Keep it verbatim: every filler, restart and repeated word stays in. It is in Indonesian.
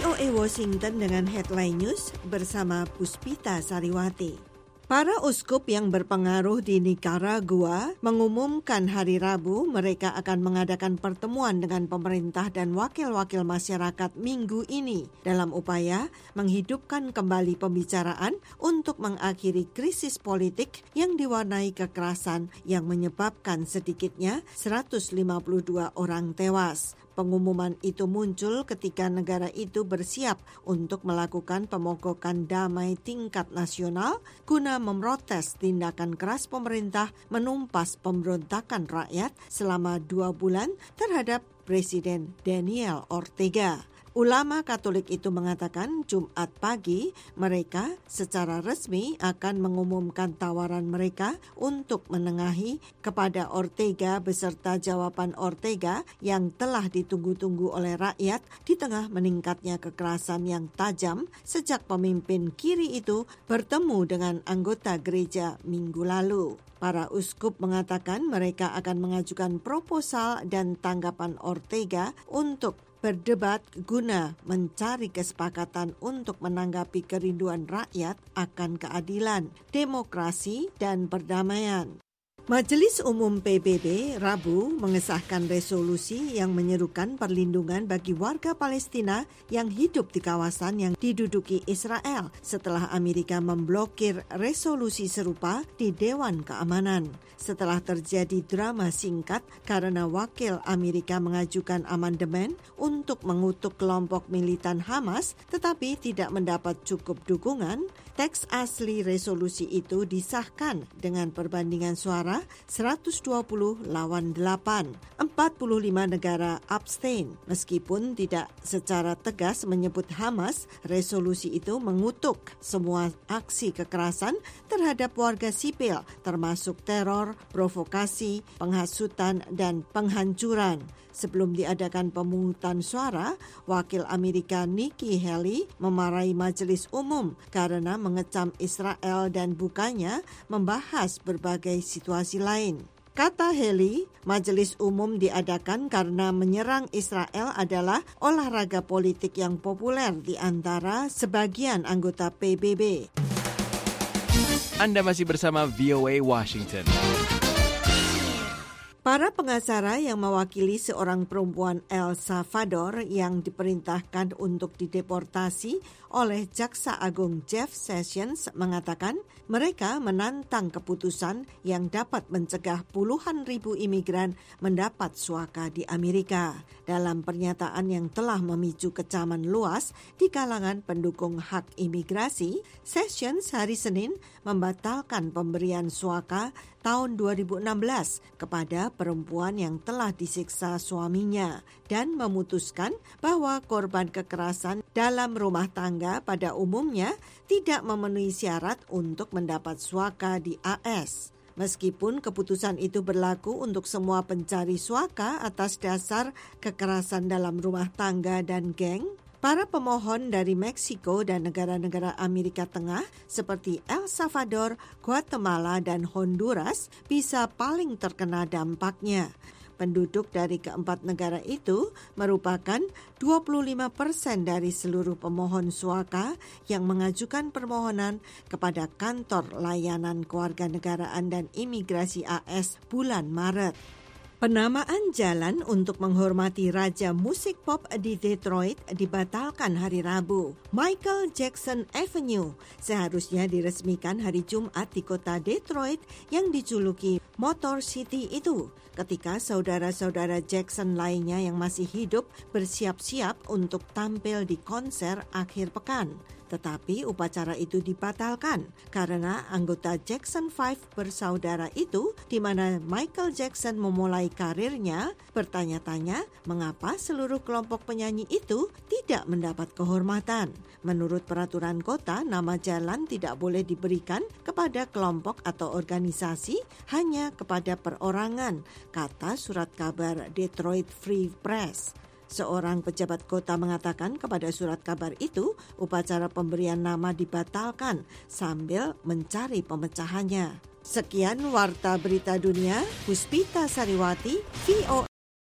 O A Washington dengan Headline News bersama Puspita Sariwati. Para uskup yang berpengaruh di Nicaragua mengumumkan hari Rabu mereka akan mengadakan pertemuan dengan pemerintah dan wakil-wakil masyarakat minggu ini dalam upaya menghidupkan kembali pembicaraan untuk mengakhiri krisis politik yang diwarnai kekerasan yang menyebabkan sedikitnya seratus lima puluh dua orang tewas. Pengumuman itu muncul ketika negara itu bersiap untuk melakukan pemogokan damai tingkat nasional guna memprotes tindakan keras pemerintah menumpas pemberontakan rakyat selama dua bulan terhadap Presiden Daniel Ortega. Ulama Katolik itu mengatakan Jumat pagi mereka secara resmi akan mengumumkan tawaran mereka untuk menengahi kepada Ortega beserta jawaban Ortega yang telah ditunggu-tunggu oleh rakyat di tengah meningkatnya kekerasan yang tajam sejak pemimpin kiri itu bertemu dengan anggota gereja minggu lalu. Para uskup mengatakan mereka akan mengajukan proposal dan tanggapan Ortega untuk berdebat guna mencari kesepakatan untuk menanggapi kerinduan rakyat akan keadilan, demokrasi, dan perdamaian. Majelis Umum P B B Rabu mengesahkan resolusi yang menyerukan perlindungan bagi warga Palestina yang hidup di kawasan yang diduduki Israel setelah Amerika memblokir resolusi serupa di Dewan Keamanan. Setelah terjadi drama singkat karena wakil Amerika mengajukan amandemen untuk mengutuk kelompok militan Hamas tetapi tidak mendapat cukup dukungan, teks asli resolusi itu disahkan dengan perbandingan suara seratus dua puluh lawan delapan. empat puluh lima negara abstain. Meskipun tidak secara tegas menyebut Hamas, resolusi itu mengutuk semua aksi kekerasan terhadap warga sipil, termasuk teror, provokasi, penghasutan, dan penghancuran. Sebelum diadakan pemungutan suara, wakil Amerika Nikki Haley memarahi Majelis Umum karena mengecam Israel dan bukannya membahas berbagai situasi lain. Kata Haley, Majelis Umum diadakan karena menyerang Israel adalah olahraga politik yang populer di antara sebagian anggota P B B. Anda masih bersama V O A Washington. Para pengacara yang mewakili seorang perempuan El Salvador yang diperintahkan untuk dideportasi oleh Jaksa Agung Jeff Sessions mengatakan mereka menantang keputusan yang dapat mencegah puluhan ribu imigran mendapat suaka di Amerika. Dalam pernyataan yang telah memicu kecaman luas di kalangan pendukung hak imigrasi, Sessions hari Senin membatalkan pemberian suaka tahun dua ribu enam belas kepada perempuan yang telah disiksa suaminya dan memutuskan bahwa korban kekerasan dalam rumah tangga pada umumnya tidak memenuhi syarat untuk mendapat suaka di A S. Meskipun keputusan itu berlaku untuk semua pencari suaka atas dasar kekerasan dalam rumah tangga dan geng, para pemohon dari Meksiko dan negara-negara Amerika Tengah seperti El Salvador, Guatemala, dan Honduras bisa paling terkena dampaknya. Penduduk dari keempat negara itu merupakan dua puluh lima persen dari seluruh pemohon suaka yang mengajukan permohonan kepada kantor layanan kewarganegaraan dan imigrasi A S bulan Maret. Penamaan jalan untuk menghormati Raja Musik Pop di Detroit dibatalkan hari Rabu. Michael Jackson Avenue seharusnya diresmikan hari Jumat di kota Detroit yang dijuluki Motor City itu, ketika saudara-saudara Jackson lainnya yang masih hidup bersiap-siap untuk tampil di konser akhir pekan. Tetapi upacara itu dibatalkan karena anggota Jackson Five bersaudara itu, di mana Michael Jackson memulai karirnya, bertanya-tanya mengapa seluruh kelompok penyanyi itu tidak mendapat kehormatan. Menurut peraturan kota, nama jalan tidak boleh diberikan kepada kelompok atau organisasi, hanya kepada perorangan, kata surat kabar Detroit Free Press. Seorang pejabat kota mengatakan kepada surat kabar itu, upacara pemberian nama dibatalkan sambil mencari pemecahannya. Sekian Warta Berita Dunia, Puspita Sariwati, V O